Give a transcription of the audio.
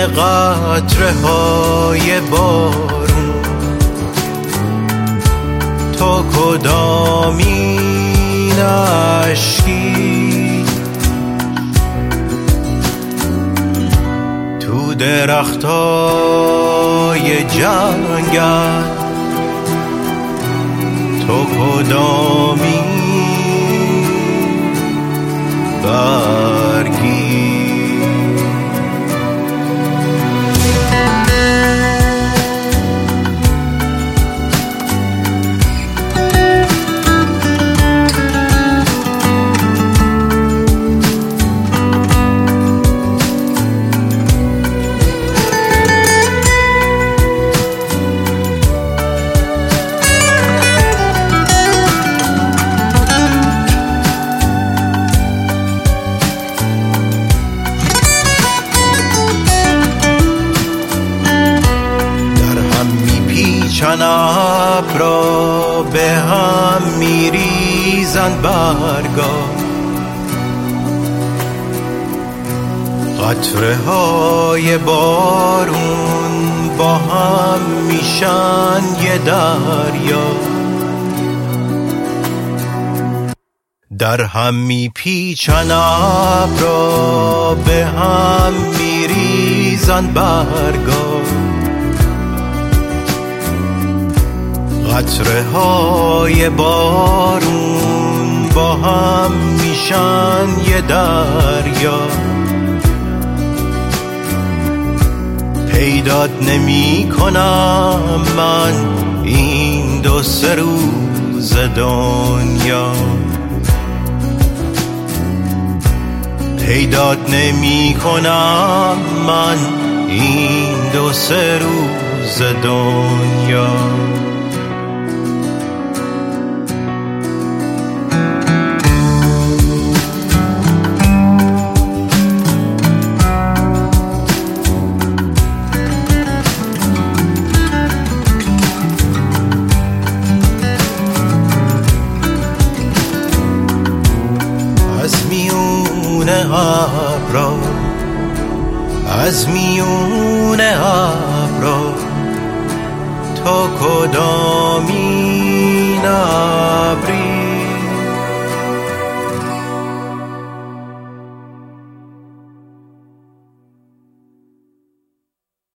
قطره های بارون، تو کدامین اشکی تو درختای جنگل، تو کدامین برگی ابرا به هم میریزند برگا، قطره های بارون با هم میشن یه دریا، در هم میپیچن ابرا به هم میریزند برگا، قطره های بارون با هم میشن یه دریا، پیدات نمی کنم من این 2-3 روز دنیا، پیدات نمی کنم من این 2-3 روز دنیا. از میون ابرا تو کدام